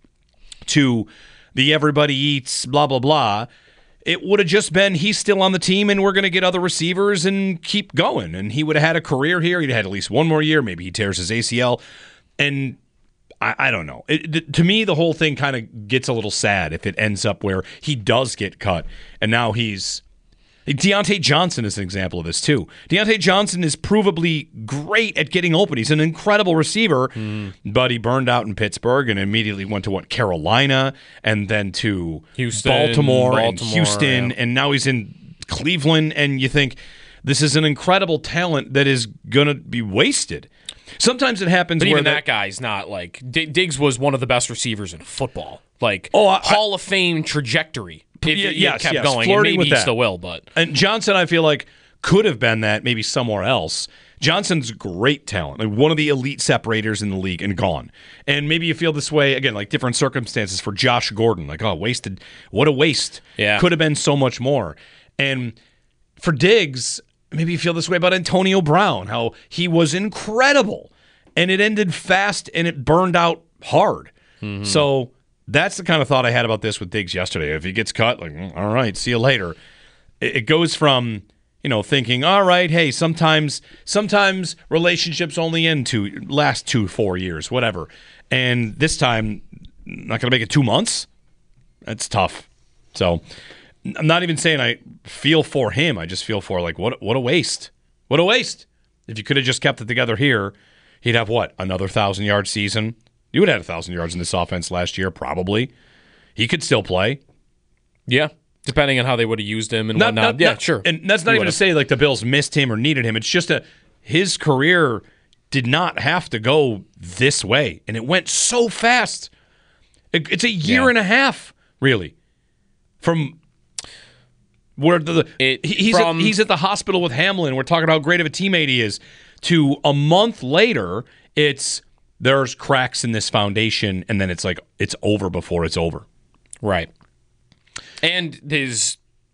to the everybody eats, blah, blah, blah. It would have just been he's still on the team and we're going to get other receivers and keep going. And he would have had a career here. He'd had at least one more year. Maybe he tears his A C L. And I, I don't know. It, th- to me, the whole thing kind of gets a little sad if it ends up where he does get cut. And now he's... Deontay Johnson is an example of this, too. Deontay Johnson is provably great at getting open. He's an incredible receiver, mm. but he burned out in Pittsburgh and immediately went to, what, Carolina, and then to Houston, Baltimore, Baltimore and Houston, yeah. and now he's in Cleveland, and you think this is an incredible talent that is going to be wasted. Sometimes it happens but where even that, that guy's not like D- Diggs was one of the best receivers in football. Like oh, I, Hall of Fame trajectory. If yeah, it yes, kept yes, going, flirting and maybe with he that. still will. But and Johnson, I feel like could have been that maybe somewhere else. Johnson's great talent, like one of the elite separators in the league, and gone. And maybe you feel this way again, like different circumstances for Josh Gordon. Like, oh, wasted. What a waste. Yeah, could have been so much more. And for Diggs, maybe you feel this way about Antonio Brown, how he was incredible. And it ended fast and it burned out hard. Mm-hmm. So that's the kind of thought I had about this with Diggs yesterday. If he gets cut, like, all right, see you later. It goes from, you know, thinking, all right, hey, sometimes sometimes relationships only end two, last two, four years, whatever. And this time, not going to make it two months? That's tough. So I'm not even saying I feel for him. I just feel for, like, what what a waste. What a waste. If you could have just kept it together here, he'd have, what, another one thousand-yard season? You would have had one thousand yards in this offense last year, probably. He could still play. Yeah, depending on how they would have used him and not, whatnot. Not, yeah, not, sure. And that's not he even would've. to say, like, the Bills missed him or needed him. It's just a his career did not have to go this way, and it went so fast. It, it's a year yeah. and a half, really, from where the it, he's from, at, he's at the hospital with Hamlin. We're talking about how great of a teammate he is. To a month later, it's there's cracks in this foundation, and then it's like it's over before it's over. Right. And his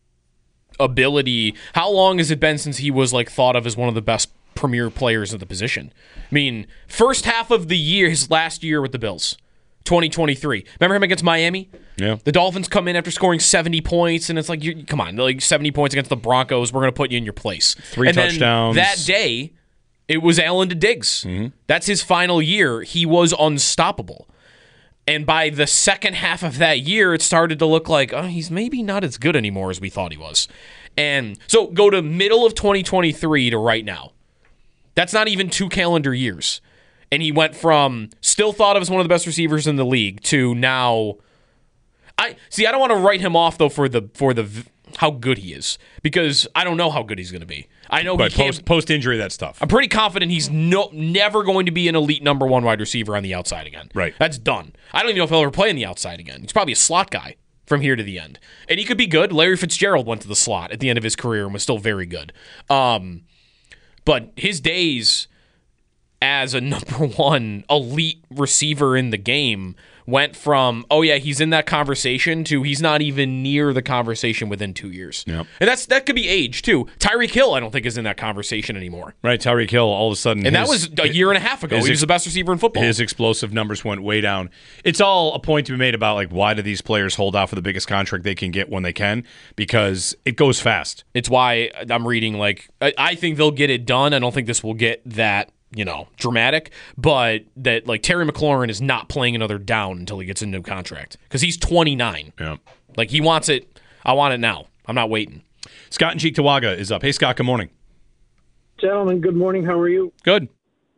ability, how long has it been since he was like thought of as one of the best premier players of the position? I mean, first half of the year, his last year with the Bills, twenty twenty-three. Remember him against Miami? Yeah. The Dolphins come in after scoring seventy points, and it's like, you come on, like seventy points against the Broncos, we're going to put you in your place. Three and touchdowns. Then that day, it was Allen to Diggs. Mm-hmm. That's his final year. He was unstoppable. And by the second half of that year, it started to look like, oh, he's maybe not as good anymore as we thought he was. And so go to middle of twenty twenty-three to right now. That's not even two calendar years. And he went from still thought of as one of the best receivers in the league to now. I see. I don't want to write him off though for the for the how good he is, because I don't know how good he's going to be. I know but he can't. Post, post injury, that's tough. I'm pretty confident he's no, never going to be an elite number one wide receiver on the outside again. Right. That's done. I don't even know if he'll ever play on the outside again. He's probably a slot guy from here to the end. And he could be good. Larry Fitzgerald went to the slot at the end of his career and was still very good. Um, but his days as a number one elite receiver in the game went from, oh yeah, he's in that conversation, to he's not even near the conversation within two years. Yep. And that's that could be age, too. Tyreek Hill, I don't think, is in that conversation anymore. Right, Tyreek Hill, all of a sudden... And his, that was a year and a half ago. He was the best receiver in football. His explosive numbers went way down. It's all a point to be made about, like, why do these players hold out for the biggest contract they can get when they can? Because it goes fast. It's why I'm reading, like, I, I think they'll get it done. I don't think this will get that, you know, dramatic, but that, like, Terry McLaurin is not playing another down until he gets a new contract, because he's twenty-nine. Yeah. Like, he wants it. I want it now. I'm not waiting. Scott in Cheektowaga is up. Hey, Scott, good morning. Gentlemen, good morning. How are you? Good.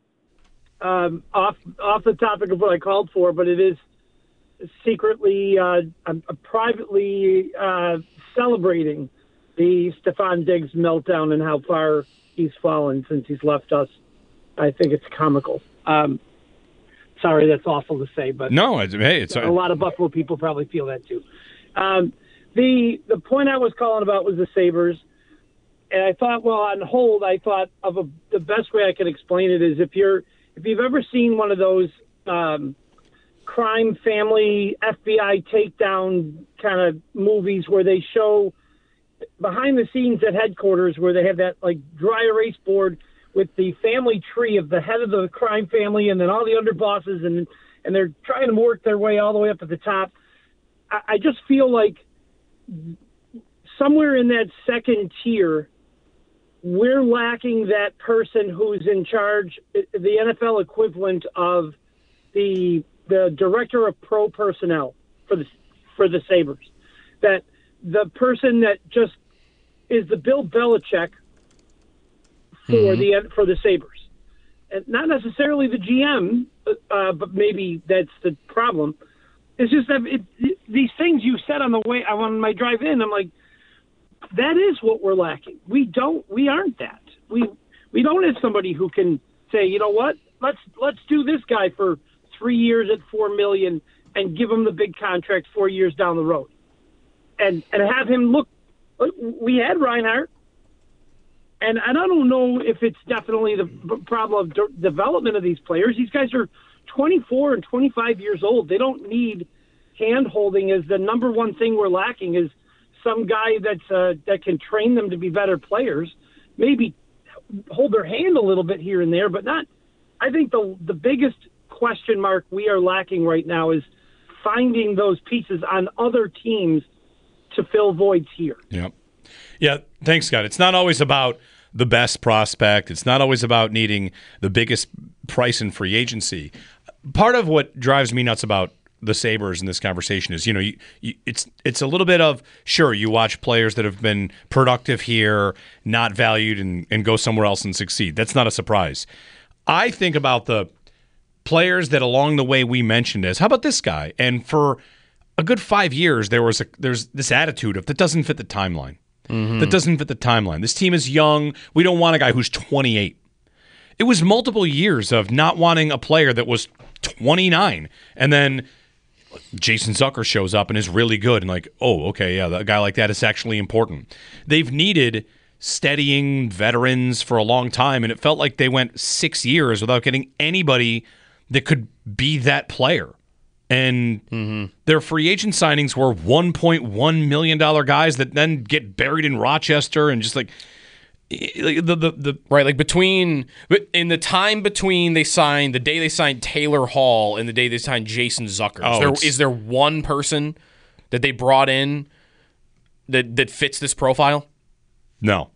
Um, off off the topic of what I called for, but it is secretly, uh, I'm privately uh, celebrating the Stephon Diggs meltdown and how far he's fallen since he's left us. I think it's comical. Um, sorry, that's awful to say, but no, it's, hey, it's a lot of Buffalo people probably feel that too. Um, the the point I was calling about was the Sabres, and I thought, well, on hold, I thought of a, the best way I could explain it is if you're if you've ever seen one of those um, crime family F B I takedown kind of movies where they show behind the scenes at headquarters where they have that like dry erase board with the family tree of the head of the crime family and then all the underbosses and and they're trying to work their way all the way up to the top. I, I just feel like somewhere in that second tier, we're lacking that person who's in charge, the N F L equivalent of the the director of pro personnel for the for the Sabres. That the person that just is the Bill Belichick for mm-hmm. the for the Sabres, and not necessarily the G M, uh, but maybe that's the problem. It's just that it, it, these things you said on the way on my drive in, I'm like, that is what we're lacking. We don't, we aren't that. We we don't have somebody who can say, you know what, let's let's do this guy for three years at four million and give him the big contract four years down the road, and and have him look. We had Reinhardt. And I don't know if it's definitely the problem of de- development of these players. These guys are twenty-four and twenty-five years old. They don't need hand-holding as the number one thing we're lacking is some guy that's uh, that can train them to be better players, maybe hold their hand a little bit here and there, but not. I think the the biggest question mark we are lacking right now is finding those pieces on other teams to fill voids here. Yep. Yeah, thanks, Scott. It's not always about the best prospect. It's not always about needing the biggest price in free agency. Part of what drives me nuts about the Sabres in this conversation is, you know, you, you, it's it's a little bit of, sure, you watch players that have been productive here, not valued, and, and go somewhere else and succeed. That's not a surprise. I think about the players that along the way we mentioned as, how about this guy? And for a good five years, there was a, there's this attitude of, that doesn't fit the timeline. Mm-hmm. That doesn't fit the timeline. This team is young. We don't want a guy who's twenty-eight. It was multiple years of not wanting a player that was twenty-nine. And then Jason Zucker shows up and is really good. And like, oh, okay, yeah, a guy like that is actually important. They've needed steadying veterans for a long time, and it felt like they went six years without getting anybody that could be that player. And mm-hmm. their free agent signings were one point one million dollars guys that then get buried in Rochester and just like the, the the the right, like between in the time between they signed the day they signed Taylor Hall and the day they signed Jason Zucker. Oh, is, there, is there one person that they brought in that that fits this profile? No.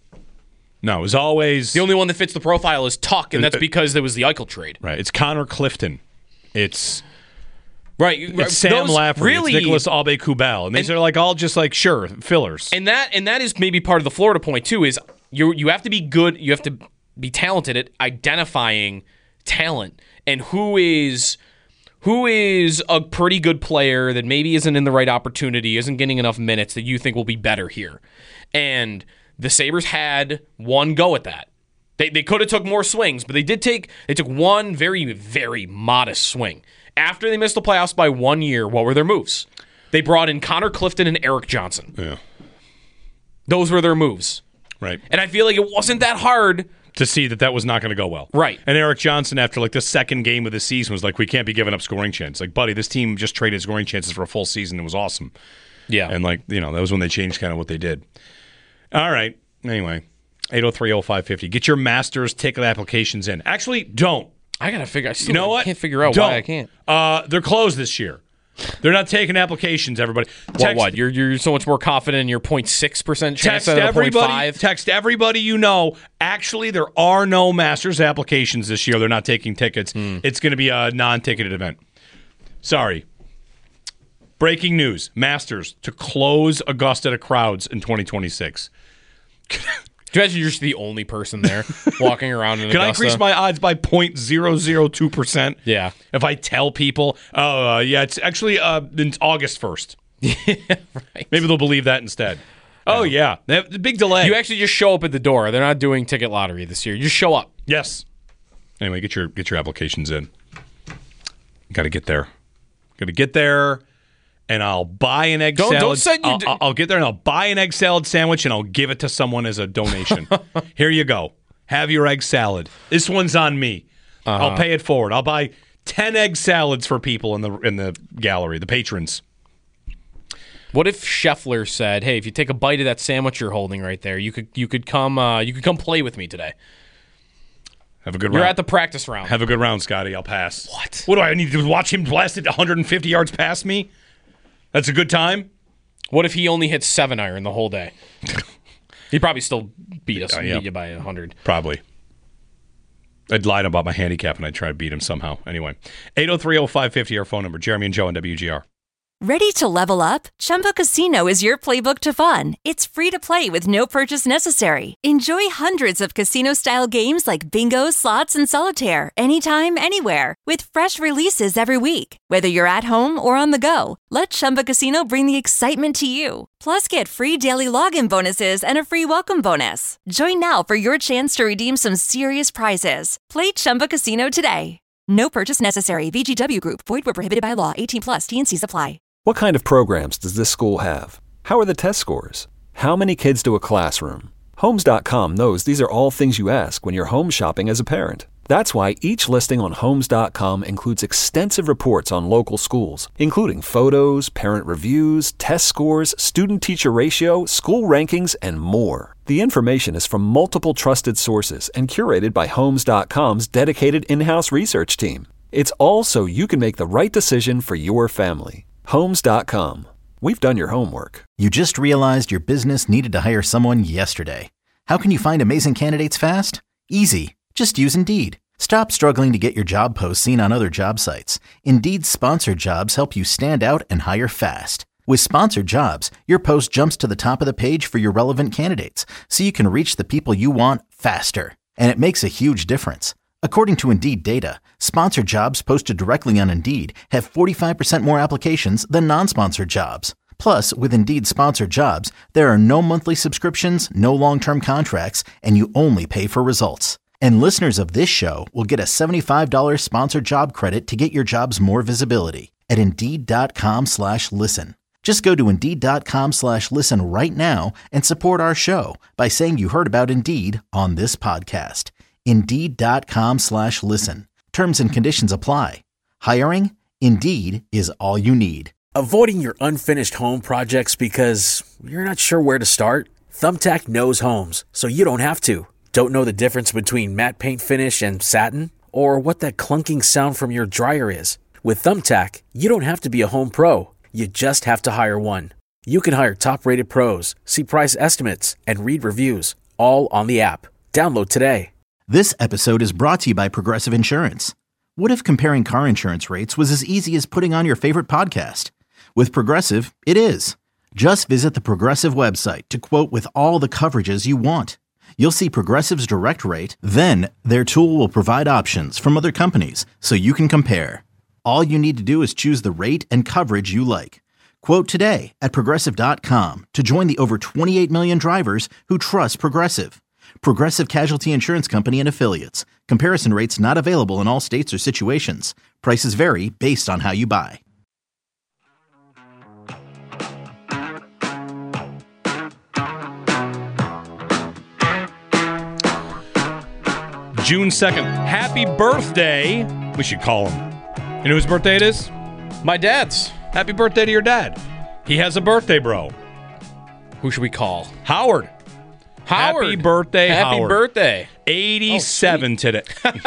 No, it was always the only one that fits the profile is Tuck, and that's because there was the Eichel trade. Right. It's Connor Clifton. It's Right, it's Sam those Lafferty, really, it's Nicholas Aube-Kubel, and these and, are like all just like sure fillers. And that and that is maybe part of the Florida point too. Is you you have to be good, you have to be talented at identifying talent and who is who is a pretty good player that maybe isn't in the right opportunity, isn't getting enough minutes that you think will be better here. And the Sabres had one go at that. They they could have took more swings, but they did take they took one very very modest swing. After they missed the playoffs by one year, what were their moves? They brought in Connor Clifton and Eric Johnson. Yeah. Those were their moves. Right. And I feel like it wasn't that hard to see that that was not going to go well. Right. And Eric Johnson, after like the second game of the season, was like, we can't be giving up scoring chances. Like, buddy, this team just traded scoring chances for a full season. It was awesome. Yeah. And like, you know, that was when they changed kind of what they did. All right. Anyway, eight oh three oh five fifty. Get your Masters ticket applications in. Actually, don't. I gotta figure. I still you know what? can't figure out Don't. why I can't. Uh, they're closed this year. They're not taking applications. Everybody, text, what? What? You're you're so much more confident in your zero point six percent chance text out of everybody. zero point five? Text everybody you know. Actually, there are no Masters applications this year. They're not taking tickets. Mm. It's going to be a non-ticketed event. Sorry. Breaking news: Masters to close Augusta to crowds in twenty twenty-six. Can you imagine you're just the only person there walking around in Can Augusta? I increase my odds by zero point zero zero two percent? Yeah. If I tell people, oh, uh, yeah, it's actually uh, it's August first. Yeah, right. Maybe they'll believe that instead. Oh, yeah. The big delay. You actually just show up at the door. They're not doing ticket lottery this year. You just show up. Yes. Anyway, get your get your applications in. Got to get there. Got to get there, and I'll buy an egg Don't- salad. don't send you I'll, d- I'll- I'll get there, and I'll buy an egg salad sandwich, and I'll give it to someone as a donation. Here you go. Have your egg salad. This one's on me. Uh-huh. I'll pay it forward. I'll buy ten egg salads for people in the in the gallery, the patrons. What if Scheffler said, "Hey, if you take a bite of that sandwich you're holding right there, you could you could come uh, you could come play with me today. Have a good You're round. at the practice round. Have a good round, Scotty. I'll pass. What? What do I need to do? Watch him blast it one hundred fifty yards past me? That's a good time? What if he only hit seven iron the whole day? He probably still beat us, Uh, yeah. beat you by a hundred. Probably. I'd lied about my handicap and I'd try to beat him somehow. Anyway, eight oh three oh five five oh, our phone number. Jeremy and Joe on W G R. Ready to level up? Chumba Casino is your playbook to fun. It's free to play with no purchase necessary. Enjoy hundreds of casino-style games like bingo, slots, and solitaire anytime, anywhere with fresh releases every week. Whether you're at home or on the go, let Chumba Casino bring the excitement to you. Plus, get free daily login bonuses and a free welcome bonus. Join now for your chance to redeem some serious prizes. Play Chumba Casino today. No purchase necessary. V G W Group. Void where prohibited by law. eighteen plus. T and C's apply. What kind of programs does this school have? How are the test scores? How many kids do a classroom? Homes dot com knows these are all things you ask when you're home shopping as a parent. That's why each listing on Homes dot com includes extensive reports on local schools, including photos, parent reviews, test scores, student-teacher ratio, school rankings, and more. The information is from multiple trusted sources and curated by Homes dot com's dedicated in-house research team. It's all so you can make the right decision for your family. Homes dot com. We've done your homework. You just realized your business needed to hire someone yesterday. How can you find amazing candidates fast? Easy. Just use Indeed. Stop struggling to get your job posts seen on other job sites. Indeed's sponsored jobs help you stand out and hire fast. With sponsored jobs, your post jumps to the top of the page for your relevant candidates, so you can reach the people you want faster. And it makes a huge difference. According to Indeed data, sponsored jobs posted directly on Indeed have forty-five percent more applications than non-sponsored jobs. Plus, with Indeed sponsored jobs, there are no monthly subscriptions, no long-term contracts, and you only pay for results. And listeners of this show will get a seventy-five dollars sponsored job credit to get your jobs more visibility at Indeed.com slash listen. Just go to Indeed.com slash listen right now and support our show by saying you heard about Indeed on this podcast. Indeed.com slash listen. Terms and conditions apply. Hiring? Indeed is all you need. Avoiding your unfinished home projects because you're not sure where to start? Thumbtack knows homes, so you don't have to. Don't know the difference between matte paint finish and satin? Or what that clunking sound from your dryer is? With Thumbtack, you don't have to be a home pro. You just have to hire one. You can hire top-rated pros, see price estimates, and read reviews, all on the app. Download today. This episode is brought to you by Progressive Insurance. What if comparing car insurance rates was as easy as putting on your favorite podcast? With Progressive, it is. Just visit the Progressive website to quote with all the coverages you want. You'll see Progressive's direct rate, then their tool will provide options from other companies so you can compare. All you need to do is choose the rate and coverage you like. Quote today at Progressive dot com to join the over twenty-eight million drivers who trust Progressive. Progressive Casualty Insurance Company and Affiliates. Comparison rates not available in all states or situations. Prices vary based on how you buy. June second. Happy birthday. We should call him. You know whose birthday it is? My dad's. Happy birthday to your dad. He has a birthday, bro. Who should we call? Howard. Howard. Happy birthday, Happy Howard. birthday. eighty-seven Oh, today.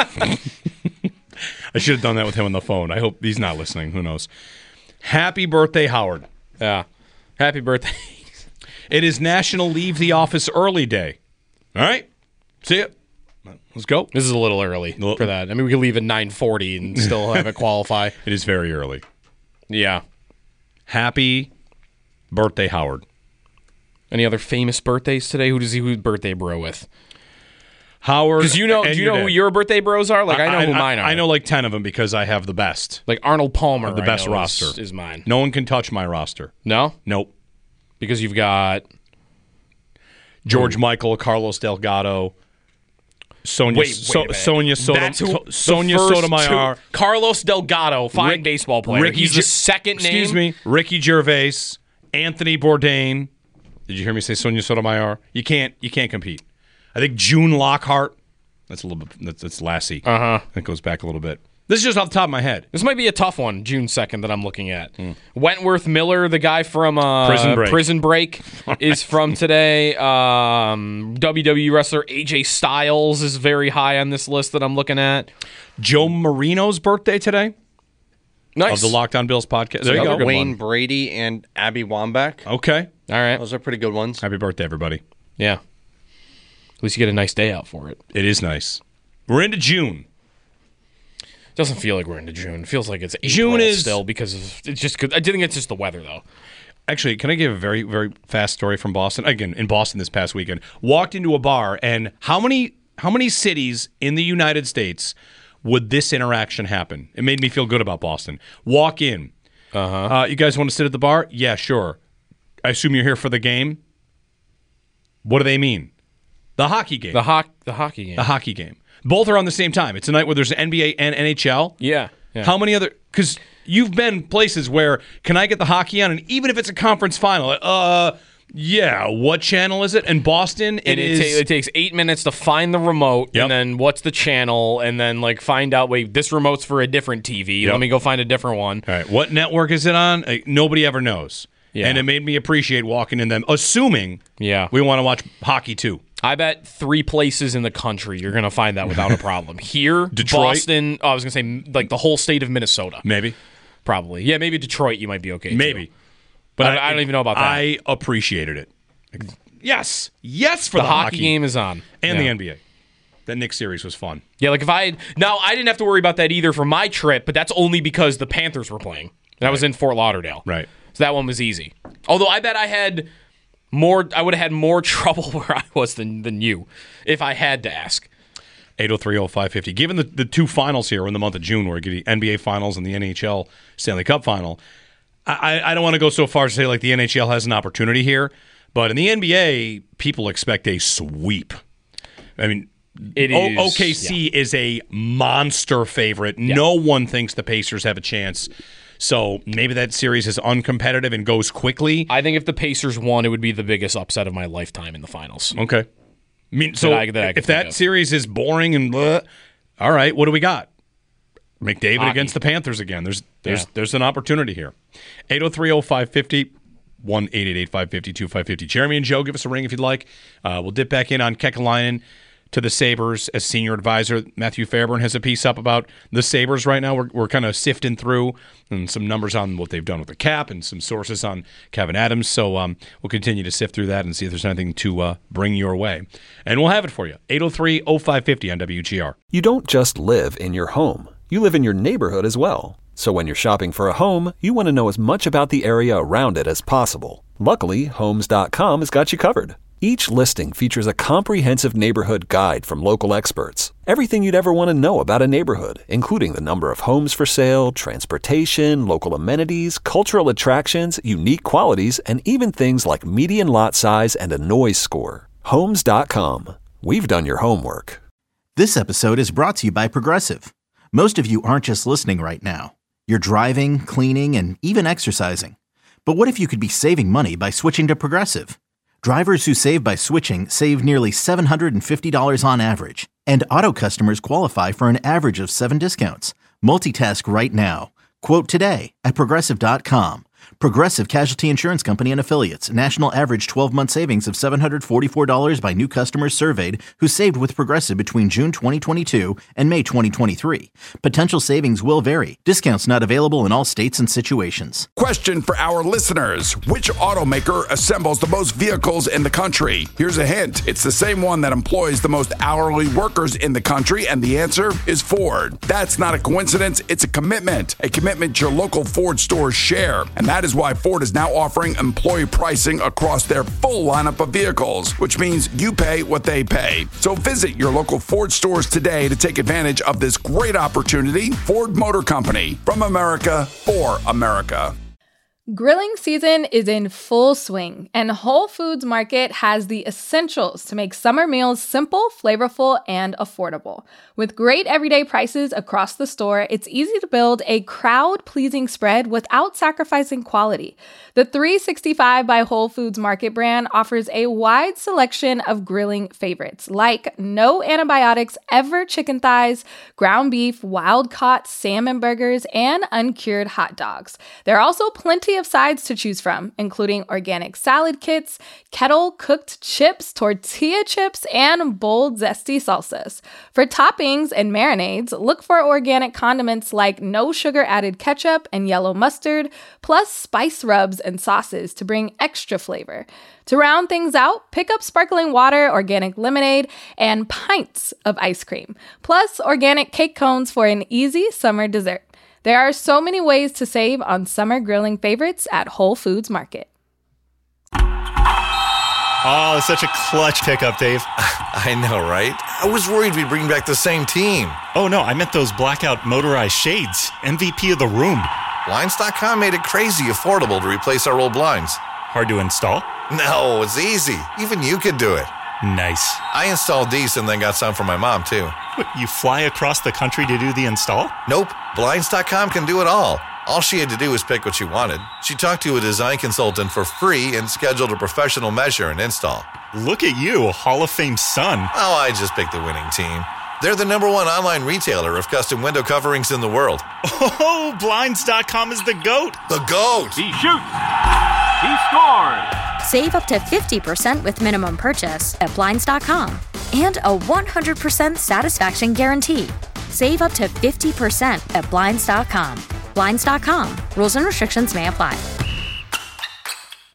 I should have done that with him on the phone. I hope he's not listening. Who knows? Happy birthday, Howard. Yeah. Happy birthday. It is National Leave the Office Early Day. All right. See ya. Let's go. This is a little early for that. I mean, we could leave at nine forty and still have it qualify. It is very early. Yeah. Happy birthday, Howard. Any other famous birthdays today? Who does he who's birthday bro with? Howard. Because you know, and do you your know who dad. your birthday bros are? Like I know I, who I, mine are. I know like ten of them because I have the best. Like Arnold Palmer, the I best know roster is, is mine. No one can touch my roster. No, Nope. because you've got George Michael, Carlos Delgado, Sonia, Wait, wait so, a minute. Sonia, Soto, That's who, so, Sonia the first Sotomayor. two- Carlos Delgado, fine Rick- baseball player. Ricky He's the Ger- second name. Excuse me. Ricky Gervais, Anthony Bourdain. Did you hear me say Sonia Sotomayor? You can't. You can't compete. I think June Lockhart. That's a little bit. That's, that's Lassie. Uh huh. That goes back a little bit. This is just off the top of my head. This might be a tough one, June second, that I'm looking at. Mm. Wentworth Miller, the guy from uh, Prison Break, Prison Break is from today. Um, W W E wrestler A J Styles is very high on this list that I'm looking at. Joe Marino's birthday today. Nice. Of the Lockdown Bills podcast. There you go. Wayne one. Brady and Abby Wambach. Okay. All right. Those are pretty good ones. Happy birthday, everybody. Yeah. At least you get a nice day out for it. It is nice. We're into June. Doesn't feel like we're into June. It feels like it's April June is still because of it's just. I think it's just the weather though. Actually, can I give a very very fast story from Boston? Again, in Boston this past weekend, walked into a bar, and how many how many cities in the United States would this interaction happen? It made me feel good about Boston. Walk in. Uh-huh. Uh, you guys want to sit at the bar? Yeah, sure. I assume you're here for the game. What do they mean? The hockey game. The hoc the hockey game. The hockey game. Both are on the same time. It's a night where there's N B A and N H L. Yeah. yeah. How many other? Because you've been places where can I get the hockey on? And even if it's a conference final, uh, yeah. What channel is it? In Boston, it and it, is. ta- it takes eight minutes to find the remote, Yep. and then what's the channel, and then like find out. Wait, this remote's for a different T V. Yep. Let me go find a different one. All right. What network is it on? Uh, nobody ever knows. Yeah. And it made me appreciate walking in them, assuming Yeah. we want to watch hockey too. I bet three places in the country you're going to find that without a problem. Here, Detroit? Boston. Oh, I was going to say like the whole state of Minnesota. Maybe. Probably. Yeah, maybe Detroit. You might be okay. Maybe. too. But I, I don't even know about that. I appreciated it. Yes. Yes for the, the, hockey game is on, and yeah. the N B A. That Knicks series was fun. Yeah, like if I had, now I didn't have to worry about that either for my trip, but that's only because the Panthers were playing. That right. was in Fort Lauderdale. Right. So that one was easy. Although I bet I had more, I would have had more trouble where I was than than you if I had to ask. eight oh three oh five fifty. Given the, the two finals here in the month of June, where we get the N B A Finals and the N H L Stanley Cup Final, I, I don't want to go so far as to say like the N H L has an opportunity here, but in the N B A, people expect a sweep. I mean, it is, o- O K C yeah. is a monster favorite. Yeah. No one thinks the Pacers have a chance. So maybe that series is uncompetitive and goes quickly. I think if the Pacers won, it would be the biggest upset of my lifetime in the finals. Okay. I mean, so that I, that I if that of. series is boring and blah, all right, what do we got? McDavid Hockey. against the Panthers again. There's there's Yeah. there's an opportunity here. eight oh three oh five fifty, one eight eight eight five five two five five zero. Jeremy and Joe, give us a ring if you'd like. Uh, we'll dip back in on Kekalainen to the Sabres as senior advisor. Matthew Fairburn has a piece up about the Sabres right now. We're, we're kind of sifting through and some numbers on what they've done with the cap and some sources on Kevin Adams. So um, we'll continue to sift through that and see if there's anything to uh, bring your way. And we'll have it for you. eight oh three oh five fifty on W G R. You don't just live in your home. You live in your neighborhood as well. So when you're shopping for a home, you want to know as much about the area around it as possible. Luckily, Homes dot com has got you covered. Each listing features a comprehensive neighborhood guide from local experts. Everything you'd ever want to know about a neighborhood, including the number of homes for sale, transportation, local amenities, cultural attractions, unique qualities, and even things like median lot size and a noise score. Homes dot com. We've done your homework. This episode is brought to you by Progressive. Most of you aren't just listening right now. You're driving, cleaning, and even exercising. But what if you could be saving money by switching to Progressive? Drivers who save by switching save nearly seven hundred fifty dollars on average. And auto customers qualify for an average of seven discounts. Multitask right now. Quote today at Progressive dot com. Progressive Casualty Insurance Company and Affiliates. National average twelve-month savings of seven hundred forty-four dollars by new customers surveyed who saved with Progressive between June twenty twenty-two and May twenty twenty-three. Potential savings will vary. Discounts not available in all states and situations. Question for our listeners. Which automaker assembles the most vehicles in the country? Here's a hint. It's the same one that employs the most hourly workers in the country, and the answer is Ford. That's not a coincidence. It's a commitment. A commitment your local Ford stores share. And that is why Ford is now offering employee pricing across their full lineup of vehicles, which means you pay what they pay. So visit your local Ford stores today to take advantage of this great opportunity. Ford Motor Company, from America for America. Grilling season is in full swing, and Whole Foods Market has the essentials to make summer meals simple, flavorful, and affordable. With great everyday prices across the store, it's easy to build a crowd-pleasing spread without sacrificing quality. The three sixty-five by Whole Foods Market brand offers a wide selection of grilling favorites, like no antibiotics ever chicken thighs, ground beef, wild-caught salmon burgers, and uncured hot dogs. There are also plenty of sides to choose from, including organic salad kits, kettle-cooked chips, tortilla chips, and bold, zesty salsas. For toppings and marinades, look for organic condiments like no-sugar-added ketchup and yellow mustard, plus spice rubs and sauces to bring extra flavor. To round things out, pick up sparkling water, organic lemonade, and pints of ice cream, plus organic cake cones for an easy summer dessert. There are so many ways to save on summer grilling favorites at Whole Foods Market. Oh, such a clutch pickup, Dave. I know, right? I was worried we'd bring back the same team. Oh, no, I meant those blackout motorized shades. M V P of the room. Blinds dot com made it crazy affordable to replace our old blinds. Hard to install? No, it's easy. Even you could do it. Nice. I installed these and then got some for my mom, too. What, you fly across the country to do the install? Nope. Blinds dot com can do it all. All she had to do was pick what she wanted. She talked to a design consultant for free and scheduled a professional measure and install. Look at you, Hall of Fame son. Oh, I just picked the winning team. They're the number one online retailer of custom window coverings in the world. Oh, Blinds dot com is the GOAT. The GOAT. He shoots. He scores. Save up to fifty percent with minimum purchase at Blinds dot com. And a one hundred percent satisfaction guarantee. Save up to fifty percent at Blinds dot com. Blinds dot com. Rules and restrictions may apply.